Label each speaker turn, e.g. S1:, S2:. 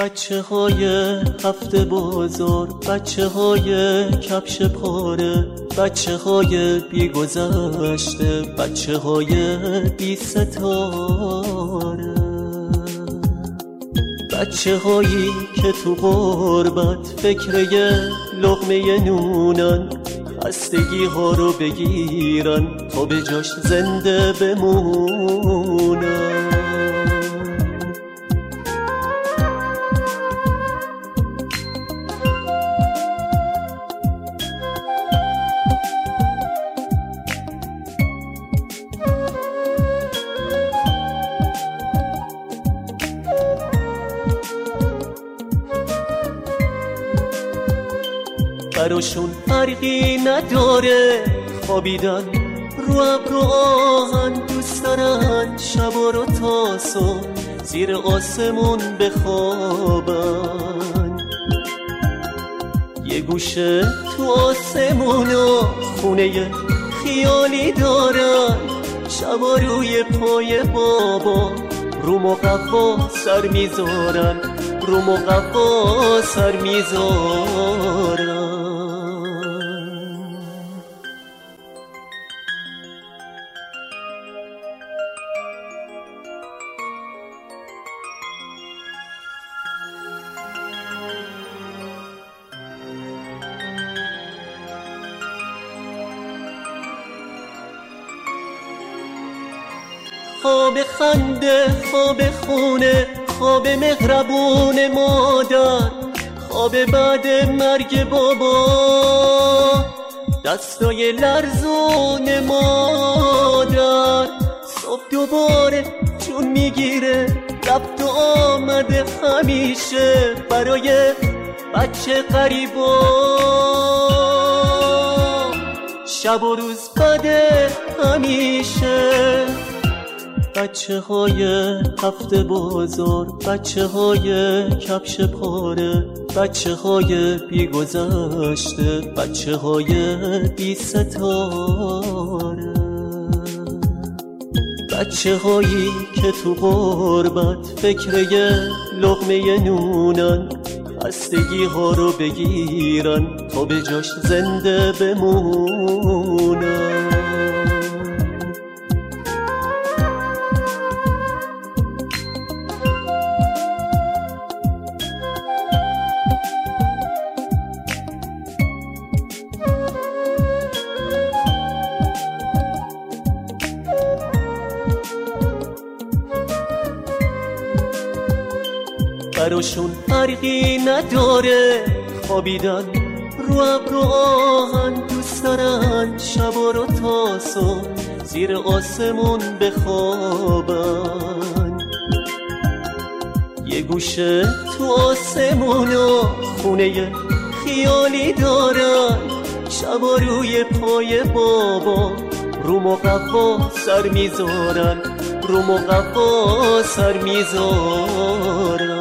S1: بچه های هفته بازار، بچه های کفش پاره، بچه های بی گذشته، بچه های بی ستاره، بچه هایی که تو غربت فکر یه لقمه نونن، خستگی ها رو بگیرن تا به جاش زنده بمونن. براشون فرقی نداره خوابیدن رو ابر و آهن، دوست دارن شبا رو تا صبح زیر آسمون بخوابن. یه گوشه تو آسمون و خونه خیالی دارن، شبا روی پای بابا رو مقوا سر میذارن، رو مقوا سر میذارن. خواب خنده، خواب خونه، خواب مهربون مادر، خواب بعد مرگ بابا، دستای لرزون مادر. صبح دوباره جون میگیره، رفت و آمده همیشه برای بچه غریبا. شب و روز بده همیشه. بچه های هفته بازار، بچه های کفش پاره، بچه های بی گذشته، بچه های بی ستاره، بچه هایی که تو غربت فکر یه لقمه نونن، خستگی ها رو بگیرن تا به جاش زنده بمونن. براشون فرقی نداره خوابیدن رو ابر و آهن، دوست دارن شبا رو تا صبح زیر آسمون بخوابن. یه گوشه تو آسمون و خونه خیالی دارن، شبا روی پای بابا رو مقوا سر میذارن، رو مقوا سر میذارن.